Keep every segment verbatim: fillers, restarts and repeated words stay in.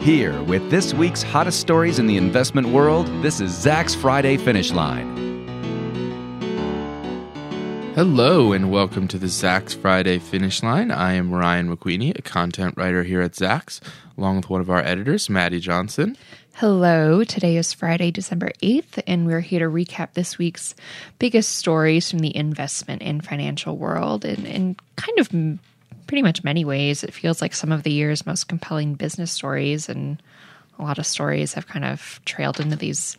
Here with this week's hottest stories in the investment world, this is Zacks Friday Finish Line. Hello and welcome to the Zacks Friday Finish Line. I am Ryan McQueenie, a content writer here at Zacks, along with one of our editors, Maddie Johnson. Hello, today is Friday, December eighth, and we're here to recap this week's biggest stories from the investment and financial world. And in kind of pretty much many ways, it feels like some of the year's most compelling business stories, and a lot of stories have kind of trailed into these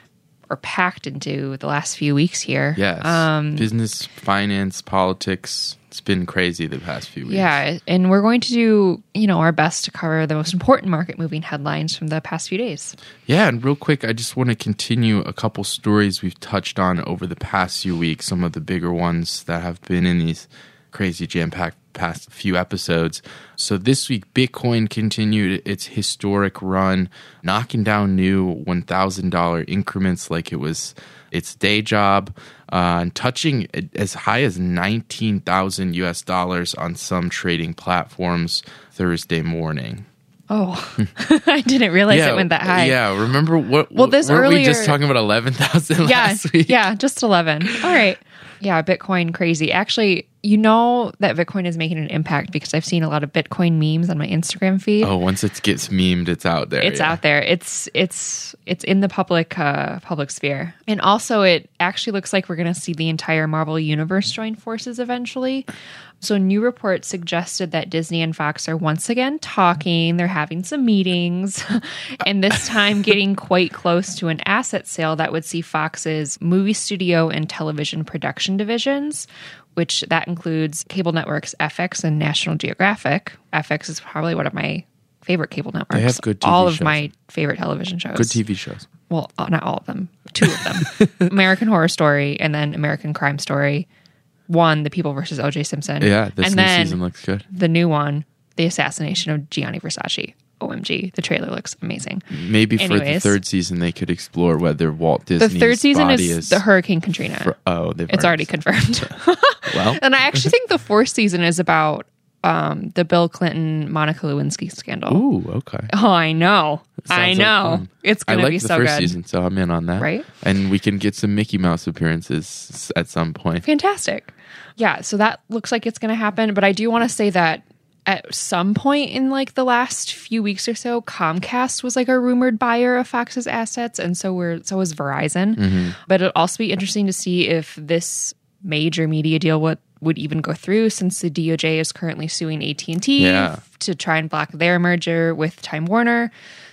or packed into the last few weeks here. Yes. Um, Business, finance, politics. It's been crazy the past few weeks. Yeah. And we're going to do, you know, our best to cover the most important market moving headlines from the past few days. Yeah. And real quick, I just want to continue a couple stories we've touched on over the past few weeks, some of the bigger ones that have been in these crazy jam-packed past few episodes. So this week, Bitcoin continued its historic run, knocking down new one thousand dollars increments like it was its day job, uh, and touching as high as nineteen thousand U S dollars on some trading platforms Thursday morning. Oh, I didn't realize yeah, it went that high. Yeah, remember what? Well, this weren't earlier, we just talking about eleven thousand yeah, last week? Yeah, just eleven. All right. Yeah, Bitcoin crazy. Actually, you know that Bitcoin is making an impact because I've seen a lot of Bitcoin memes on my Instagram feed. Oh, once it gets memed, it's out there. It's yeah. out there. It's it's it's in the public uh, public sphere. And also, it actually looks like we're going to see the entire Marvel universe join forces eventually. So new reports suggested that Disney and Fox are once again talking. They're having some meetings, and this time getting quite close to an asset sale that would see Fox's movie studio and television production divisions, which that includes cable networks F X and National Geographic. F X is probably one of my favorite cable networks. They have good T V all shows. of my favorite television shows. Good T V shows. Well, not all of them. Two of them. American Horror Story and then American Crime Story. One, The People versus O J Simpson. Yeah, this and new then season looks good. The new one, The Assassination of Gianni Versace. O M G, the trailer looks amazing. Maybe Anyways, for the third season, they could explore whether Walt Disney's the third season body is, is the Hurricane Katrina. For, oh, they've it's already, already confirmed. Well, and I actually think the fourth season is about um, the Bill Clinton Monica Lewinsky scandal. Ooh, okay. Oh, I know. I know. Like it's going to be so good. I like the first season, so I'm in on that. Right? And we can get some Mickey Mouse appearances at some point. Fantastic. Yeah, so that looks like it's going to happen. But I do want to say that at some point in like the last few weeks or so, Comcast was like a rumored buyer of Fox's assets, and so were so was Verizon. Mm-hmm. But it'll also be interesting to see if this major media deal would would even go through, since the D O J is currently suing A T and T yeah. to try and block their merger with Time Warner.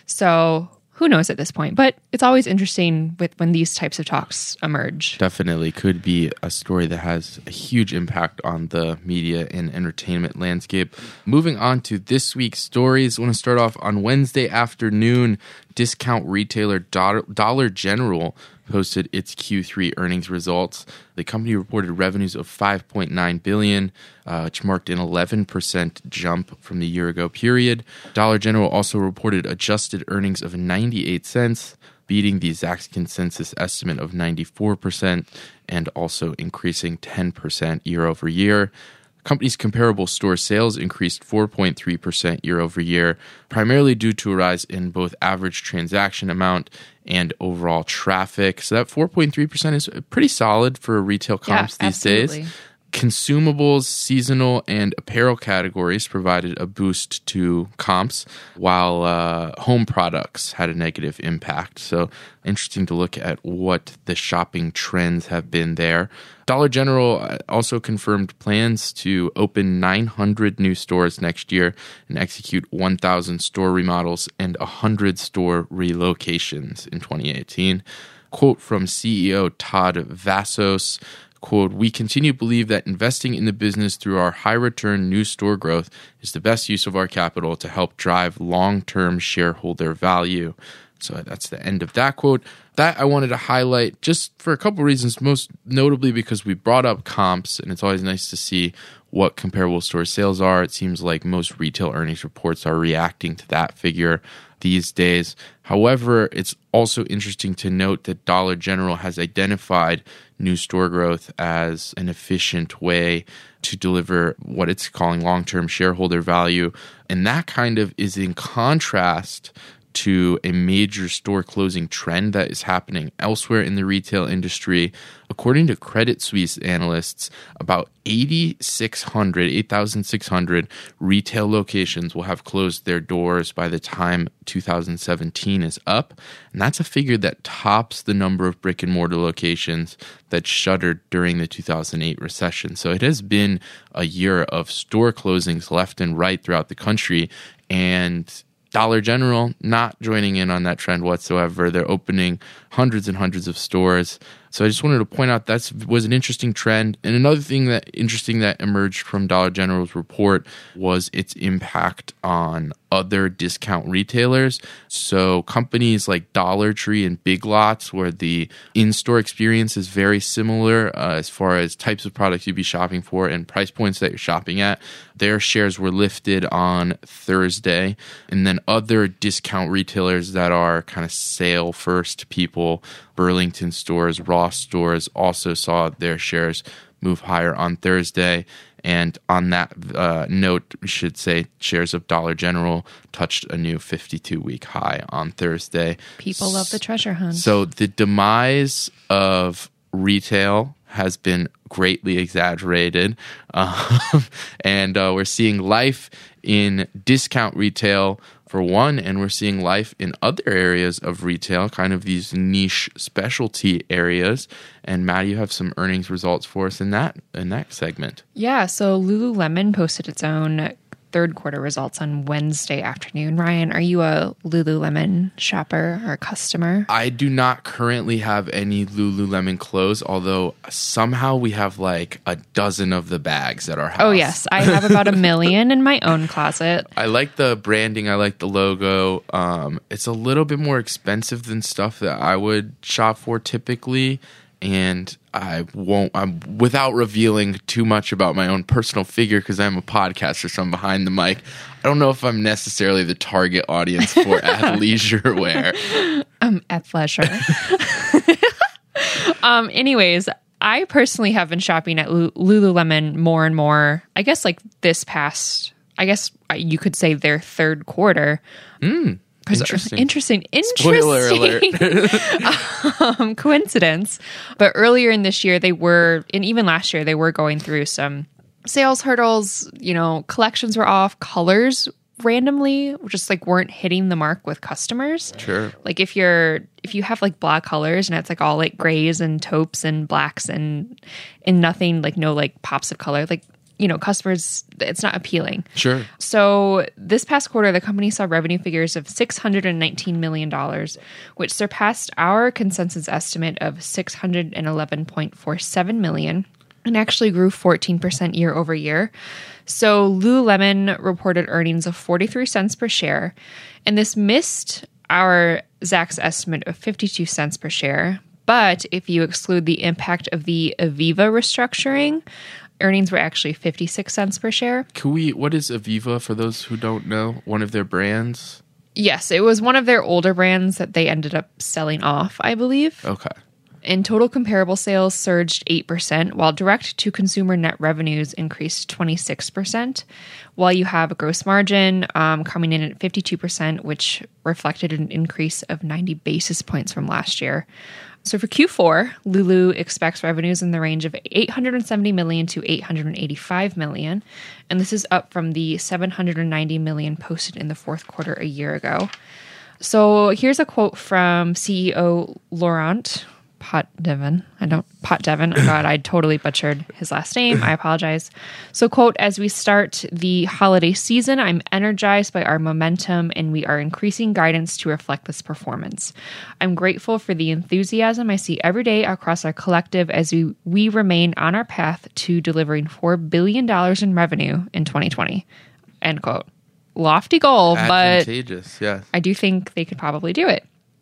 So who knows at this point? But it's always interesting with when these types of talks emerge. Definitely could be a story that has a huge impact on the media and entertainment landscape. Moving on to this week's stories, I want to start off on Wednesday afternoon. Discount retailer Dollar General posted its Q three earnings results. The company reported revenues of five point nine billion dollars, uh, which marked an eleven percent jump from the year-ago period. Dollar General also reported adjusted earnings of ninety-eight cents, beating the Zacks consensus estimate of ninety-four percent and also increasing ten percent year-over-year. Company's comparable store sales increased four point three percent year over year, primarily due to a rise in both average transaction amount and overall traffic. So that four point three percent is pretty solid for retail comps yeah, these absolutely. days. Consumables, seasonal, and apparel categories provided a boost to comps, while uh, home products had a negative impact. So interesting to look at what the shopping trends have been there. Dollar General also confirmed plans to open nine hundred new stores next year and execute one thousand store remodels and one hundred store relocations in twenty eighteen. Quote from C E O Todd Vasos, quote, "We continue to believe that investing in the business through our high-return new store growth is the best use of our capital to help drive long-term shareholder value." So that's the end of that quote. That I wanted to highlight just for a couple reasons, most notably because we brought up comps, and it's always nice to see what comparable store sales are. It seems like most retail earnings reports are reacting to that figure these days. However, it's also interesting to note that Dollar General has identified new store growth as an efficient way to deliver what it's calling long-term shareholder value. And that kind of is in contrast to a major store closing trend that is happening elsewhere in the retail industry. According to Credit Suisse analysts, about eighty-six hundred, eight thousand six hundred retail locations will have closed their doors by the time two thousand seventeen is up. And that's a figure that tops the number of brick and mortar locations that shuttered during the two thousand eight recession. So it has been a year of store closings left and right throughout the country. And Dollar General not joining in on that trend whatsoever. They're opening hundreds and hundreds of stores. So I just wanted to point out that was an interesting trend. And another thing that interesting that emerged from Dollar General's report was its impact on other discount retailers. So companies like Dollar Tree and Big Lots, where the in-store experience is very similar uh, as far as types of products you'd be shopping for and price points that you're shopping at, their shares were lifted on Thursday. And then other discount retailers that are kind of sale-first people, Burlington stores, Ross stores, also saw their shares move higher on Thursday. And on that uh, note, we should say shares of Dollar General touched a new fifty-two-week high on Thursday. People love the treasure hunt. So the demise of retail has been greatly exaggerated. Um, and uh, we're seeing life in discount retail for one, and we're seeing life in other areas of retail, kind of these niche specialty areas. And Maddie, you have some earnings results for us in that in that segment. Yeah, so Lululemon posted its own third quarter results on Wednesday afternoon. Ryan, are you a Lululemon shopper or customer? I do not currently have any Lululemon clothes, although somehow we have like a dozen of the bags at our house. Oh, yes. I have about a million in my own closet. I like the branding. I like the logo. Um, it's a little bit more expensive than stuff that I would shop for typically. And I won't, I'm without revealing too much about my own personal figure because I'm a podcaster, so I'm behind the mic. I don't know if I'm necessarily the target audience for athleisure wear. Um, athleisure. um, anyways, I personally have been shopping at Lululemon more and more, I guess like this past, I guess you could say their third quarter. Mm. Interesting. Interesting. Interesting. Spoiler alert. um, coincidence. But earlier in this year, they were, and even last year, they were going through some sales hurdles. You know, collections were off, colors randomly just like weren't hitting the mark with customers. Sure. Like if you're, if you have like black colors and it's like all like grays and taupes and blacks and, and nothing like no like pops of color, like, you know, customers, it's not appealing. Sure. So this past quarter, the company saw revenue figures of six hundred nineteen million dollars, which surpassed our consensus estimate of six hundred eleven point four seven million dollars and actually grew fourteen percent year over year. So Lululemon reported earnings of forty-three cents per share, and this missed our Zach's estimate of fifty-two cents per share. But if you exclude the impact of the Aviva restructuring, earnings were actually fifty-six cents per share. Can we, what is Aviva for those who don't know? One of their brands? Yes, it was one of their older brands that they ended up selling off, I believe. Okay. And total comparable sales surged eight percent, while direct-to-consumer net revenues increased twenty-six percent, while you have a gross margin um, coming in at fifty-two percent, which reflected an increase of ninety basis points from last year. So for Q four, Lulu expects revenues in the range of eight hundred seventy million dollars to eight hundred eighty-five million dollars, and this is up from the seven hundred ninety million dollars posted in the fourth quarter a year ago. So here's a quote from C E O Laurent Potdevin. I don't, Potdevin. Oh God, I totally butchered his last name. I apologize. So quote, as we start the holiday season, I'm energized by our momentum and we are increasing guidance to reflect this performance. I'm grateful for the enthusiasm I see every day across our collective as we, we remain on our path to delivering four billion dollars in revenue in twenty twenty. End quote. Lofty goal, but advantageous, yeah. I do think they could probably do it.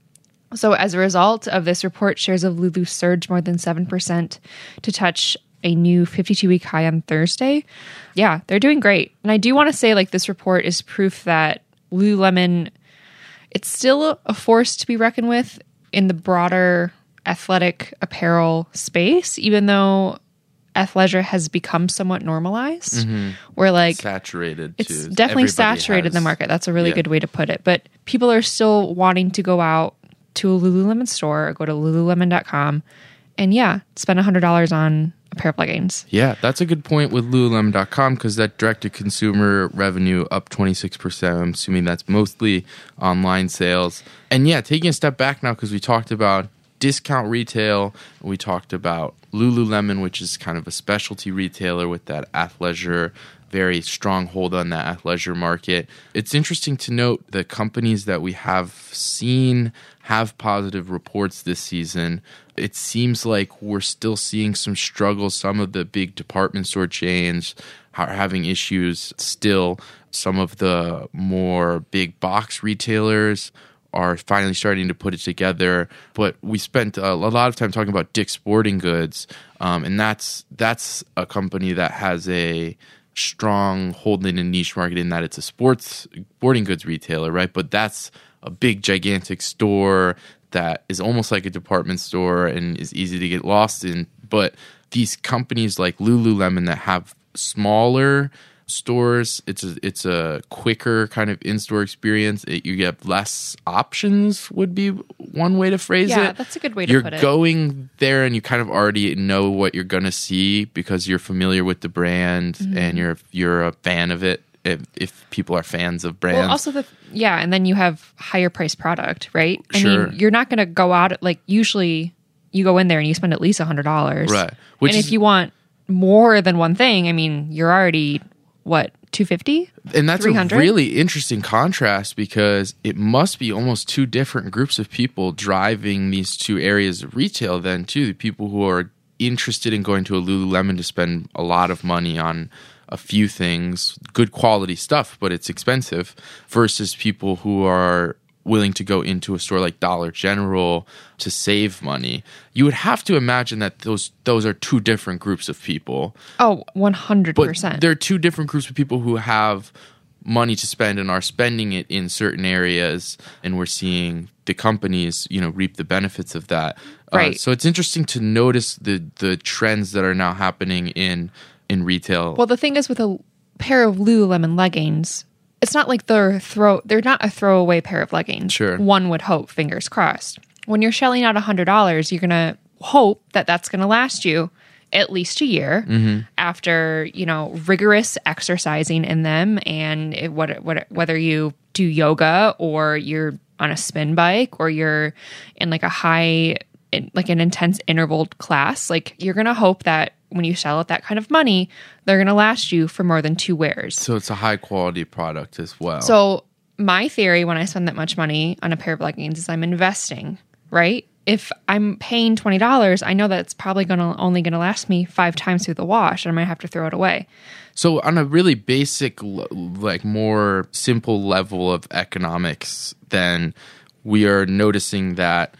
So as a result of this report, shares of Lulu surged more than seven percent to touch a new fifty-two-week high on Thursday. Yeah, they're doing great. And I do want to say, like, this report is proof that Lululemon, it's still a force to be reckoned with in the broader athletic apparel space, even though athleisure has become somewhat normalized. Mm-hmm. Where, like, saturated. It's too. definitely Everybody saturated has, the market. That's a really yeah. good way to put it. But people are still wanting to go out to a Lululemon store or go to lululemon dot com and, yeah, spend one hundred dollars on a pair of leggings. Yeah, that's a good point with lululemon dot com because that direct-to-consumer revenue up twenty-six percent. I'm assuming that's mostly online sales. And yeah, taking a step back now because we talked about discount retail. We talked about Lululemon, which is kind of a specialty retailer with that athleisure, very strong hold on that athleisure market. It's interesting to note the companies that we have seen have positive reports this season. It seems like we're still seeing some struggles. Some of the big department store chains are having issues still. Some of the more big box retailers are finally starting to put it together. But we spent a, a lot of time talking about Dick's Sporting Goods, um, and that's that's a company that has a strong hold in a niche market in that it's a sports sporting goods retailer, right? But that's a big, gigantic store that is almost like a department store and is easy to get lost in. But these companies like Lululemon that have smaller stores, it's a, it's a quicker kind of in-store experience. It, you get less options would be one way to phrase yeah, it. Yeah, that's a good way to you're put it. You're going there and you kind of already know what you're going to see because you're familiar with the brand mm-hmm. and you're you're a fan of it. If, if people are fans of brands. Well, also the yeah, and then you have higher priced product, right? I sure. mean, you're not going to go out like usually you go in there and you spend at least a hundred dollars, right? Which and is, if you want more than one thing, I mean, you're already what two fifty, and that's a really interesting contrast because it must be almost two different groups of people driving these two areas of retail. Then too, the people who are interested in going to a Lululemon to spend a lot of money on a few things, good quality stuff, but it's expensive, versus people who are willing to go into a store like Dollar General to save money. You would have to imagine that those those are two different groups of people. Oh, one hundred percent. But they're two different groups of people who have money to spend and are spending it in certain areas, and we're seeing the companies, you know, reap the benefits of that. Right. Uh, so it's interesting to notice the the trends that are now happening in in retail. Well, the thing is with a pair of Lululemon leggings, it's not like they're throw they're not a throwaway pair of leggings. Sure. One would hope, fingers crossed. When you're shelling out one hundred dollars, you're going to hope that that's going to last you at least a year mm-hmm. after, you know, rigorous exercising in them. And it, what, what, whether you do yoga or you're on a spin bike or you're in like a high, like an intense interval class, like you're going to hope that when you sell out that kind of money, they're going to last you for more than two wears. So it's a high quality product as well. So my theory when I spend that much money on a pair of leggings is I'm investing, right? If I'm paying twenty dollars, I know that it's probably going to only going to last me five times through the wash and I might have to throw it away. So on a really basic, like more simple level of economics, then we are noticing that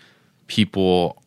people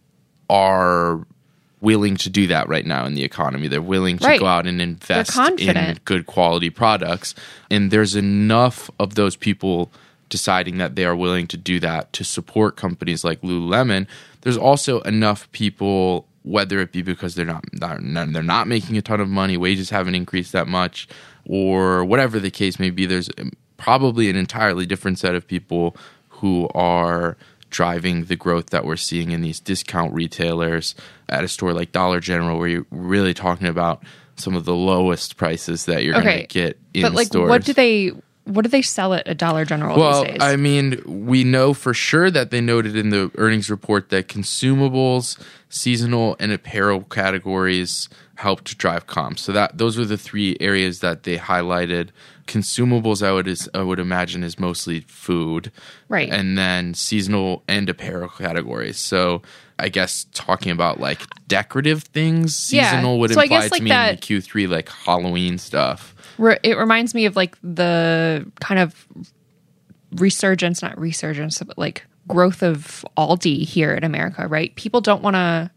are willing to do that right now in the economy. They're willing to right. go out and invest in good quality products. And there's enough of those people deciding that they are willing to do that to support companies like Lululemon. There's also enough people, whether it be because they're not they're not making a ton of money, wages haven't increased that much, or whatever the case may be, there's probably an entirely different set of people who are driving the growth that we're seeing in these discount retailers at a store like Dollar General, where you're really talking about some of the lowest prices that you're okay. going to get in but like, stores. What do they what do they sell at a Dollar General well, these days? I mean, we know for sure that they noted in the earnings report that consumables, seasonal, and apparel categories helped to drive comps. So that those were the three areas that they highlighted. Consumables, I would is, I would imagine, is mostly food, right? And then seasonal and apparel categories. So I guess talking about like decorative things, seasonal yeah. would so imply I guess, to like me that, in Q three like Halloween stuff. Re- it reminds me of like the kind of resurgence, not resurgence, but like growth of Aldi here in America, right? People don't want to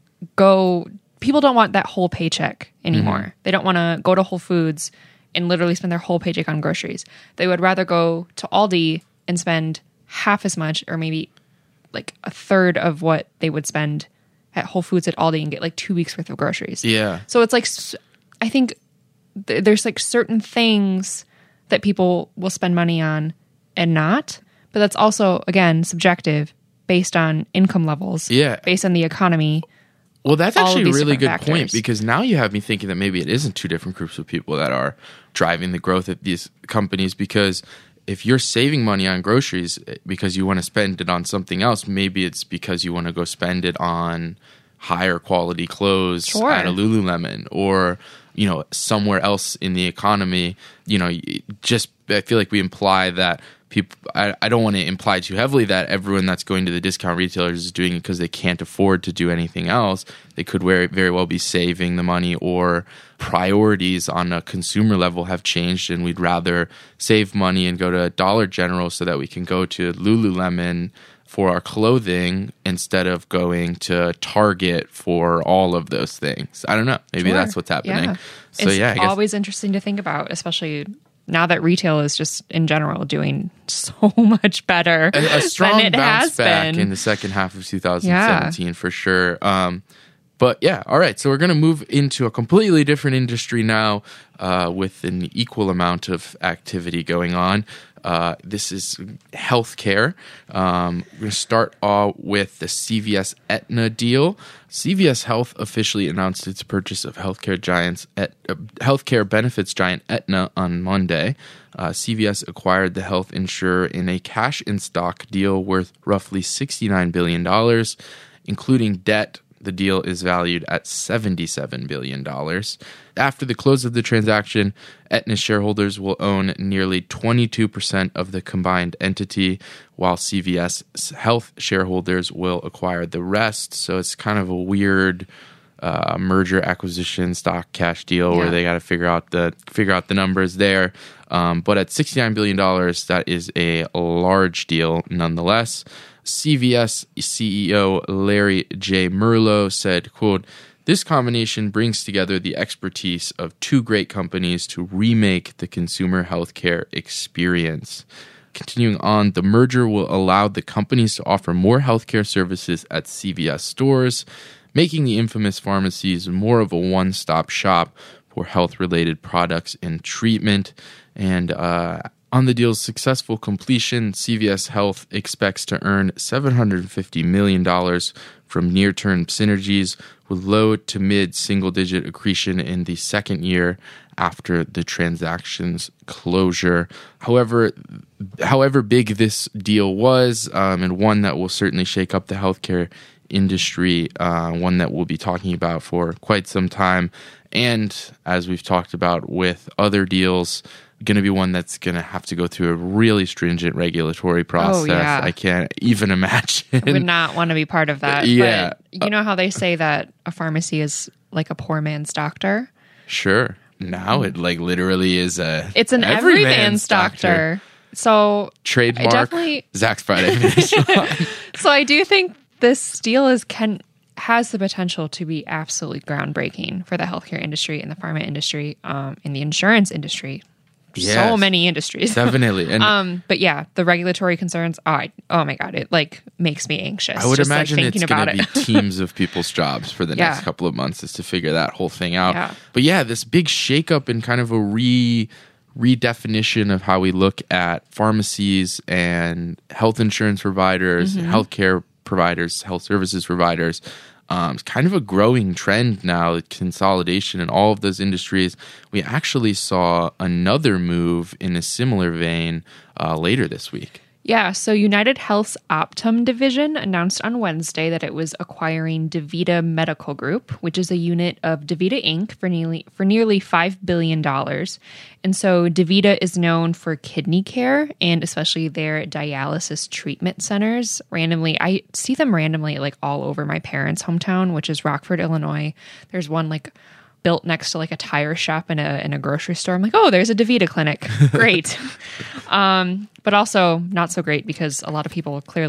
go, people don't want that whole paycheck anymore. Mm-hmm. They don't want to go to Whole Foods and literally spend their whole paycheck on groceries. They would rather go to Aldi and spend half as much, or maybe like a third of what they would spend at Whole Foods at Aldi and get like two weeks worth of groceries. Yeah. So it's like, I think th- there's like certain things that people will spend money on and not, but that's also, again, subjective based on income levels. Yeah. Based on the economy. Well, that's all of actually a these really good different point, factors. because now you have me thinking that maybe it isn't two different groups of people that are driving the growth at these companies, because if you're saving money on groceries because you want to spend it on something else, maybe it's because you want to go spend it on higher quality clothes Sure. at a Lululemon, or, you know, somewhere else in the economy. You know, just I feel like we imply that people, I, I don't want to imply too heavily that everyone that's going to the discount retailers is doing it because they can't afford to do anything else. They could very, very well be saving the money, or priorities on a consumer level have changed, and we'd rather save money and go to Dollar General so that we can go to Lululemon for our clothing instead of going to Target for all of those things. I don't know. Maybe Sure. that's what's happening. Yeah. So it's yeah, I guess always interesting to think about, especially now that retail is just in general doing so much better a, a strong than it bounce has back been in the second half of two thousand seventeen, yeah. for sure. Um, but yeah, all right. So we're going to move into a completely different industry now, uh, with an equal amount of activity going on. Uh, this is healthcare. Um, we're going to start off with the C V S Aetna deal. C V S Health officially announced its purchase of healthcare giants at uh, healthcare benefits giant Aetna on Monday. Uh, C V S acquired the health insurer in a cash in stock deal worth roughly sixty-nine billion dollars, including debt. The deal is valued at seventy-seven billion dollars. After the close of the transaction, Aetna shareholders will own nearly twenty-two percent of the combined entity, while C V S Health shareholders will acquire the rest. So it's kind of a weird uh, merger acquisition stock cash deal Yeah. where they got to figure out the figure out the numbers there. Um, but at sixty-nine billion dollars, that is a large deal nonetheless. C V S C E O Larry J. Merlo said, quote, "This combination brings together the expertise of two great companies to remake the consumer healthcare experience." Continuing on, the merger will allow the companies to offer more healthcare services at C V S stores, making the infamous pharmacies more of a one-stop shop for health-related products and treatment. And uh, on the deal's successful completion, C V S Health expects to earn seven hundred fifty million dollars from near-term synergies, with low to mid single-digit accretion in the second year after the transaction's closure. However, however big this deal was, um, and one that will certainly shake up the healthcare industry, uh, one that we'll be talking about for quite some time, and as we've talked about with other deals, going to be one that's going to have to go through a really stringent regulatory process. Oh, yeah. I can't even imagine. I would not want to be part of that. Yeah. But you know how they say that a pharmacy is like a poor man's doctor? Sure. Now it like literally is a It's an every man's doctor. So trademark definitely Zach's Friday Finish Line. So I do think this deal is can has the potential to be absolutely groundbreaking for the healthcare industry and the pharma industry, um, and the insurance industry. So Yes. many industries. Definitely. And um, but yeah, the regulatory concerns. Oh, I, oh my god, it like makes me anxious. I would just, imagine like, it's thinking going about to be it. teams of people's jobs for the Yeah. next couple of months is to figure that whole thing out. Yeah. But yeah, this big shakeup and kind of a re redefinition of how we look at pharmacies and health insurance providers, Mm-hmm. healthcare providers, health services providers. Um, it's kind of a growing trend now, consolidation in all of those industries. We actually saw another move in a similar vein uh, later this week. Yeah, so United Health's Optum division announced on Wednesday that it was acquiring DaVita Medical Group, which is a unit of DaVita Incorporated for nearly for nearly five billion dollars. And so DaVita is known for kidney care and especially their dialysis treatment centers. Randomly, I see them randomly like all over my parents' hometown, which is Rockford, Illinois. There's one like built next to like a tire shop in a in a grocery store. I'm like, oh, there's a DaVita clinic. Great. um, but also not so great because a lot of people clearly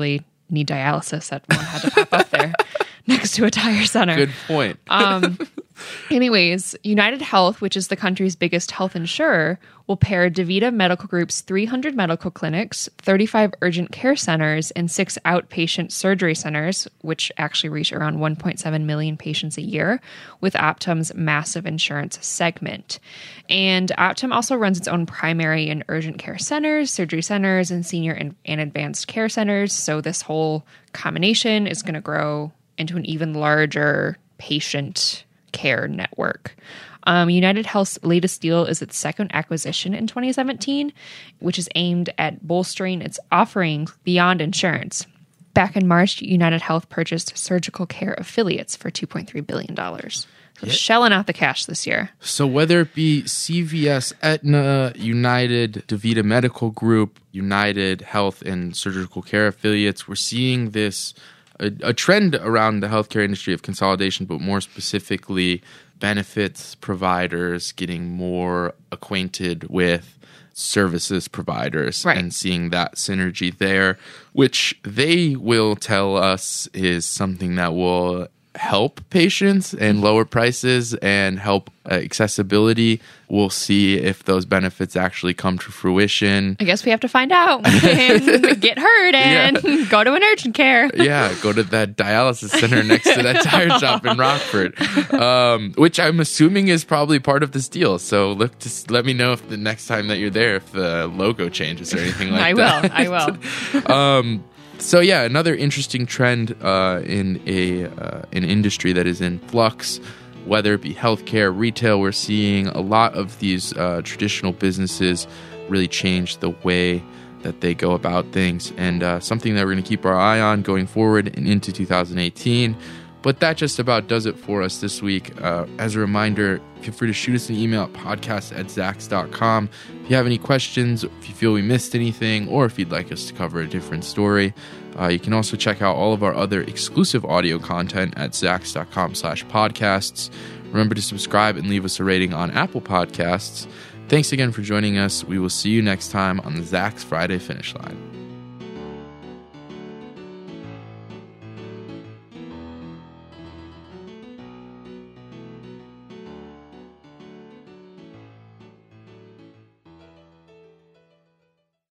need dialysis that one had to pop up there next to a tire center. Good point. um, anyways, United Health, which is the country's biggest health insurer, will pair DaVita Medical Group's three hundred medical clinics, thirty-five urgent care centers, and six outpatient surgery centers, which actually reach around one point seven million patients a year, with Optum's massive insurance segment. And Optum also runs its own primary and urgent care centers, surgery centers, and senior and, and advanced care centers. So this whole combination is going to grow into an even larger patient care network. Um, United Health's latest deal is its second acquisition in twenty seventeen, which is aimed at bolstering its offerings beyond insurance. Back in March, United Health purchased Surgical Care Affiliates for two point three billion dollars. So yep. Shelling out the cash this year. So whether it be C V S, Aetna, United, DaVita Medical Group, United Health, and Surgical Care Affiliates, we're seeing this a, a trend around the healthcare industry of consolidation, but more specifically benefits providers getting more acquainted with services providers, right, and seeing that synergy there, which they will tell us is something that will help patients and lower prices and help uh, accessibility. We'll see if those benefits actually come to fruition. I guess we have to find out and get heard and yeah. go to an urgent care. Yeah, go to that dialysis center next to that tire shop in Rockford, um, which I'm assuming is probably part of this deal. So look, just let me know if the next time that you're there, if the logo changes or anything like I that. I will. I will. um, So yeah, another interesting trend uh, in a uh, an industry that is in flux, whether it be healthcare, retail. We're seeing a lot of these uh, traditional businesses really change the way that they go about things, and uh, something that we're going to keep our eye on going forward and into two thousand eighteen. But that just about does it for us this week. Uh, as a reminder, feel free to shoot us an email at podcast at zax dot com. If you have any questions, if you feel we missed anything, or if you'd like us to cover a different story, uh, you can also check out all of our other exclusive audio content at zax dot com slash podcasts. Remember to subscribe and leave us a rating on Apple Podcasts. Thanks again for joining us. We will see you next time on the Zax Friday Finish Line.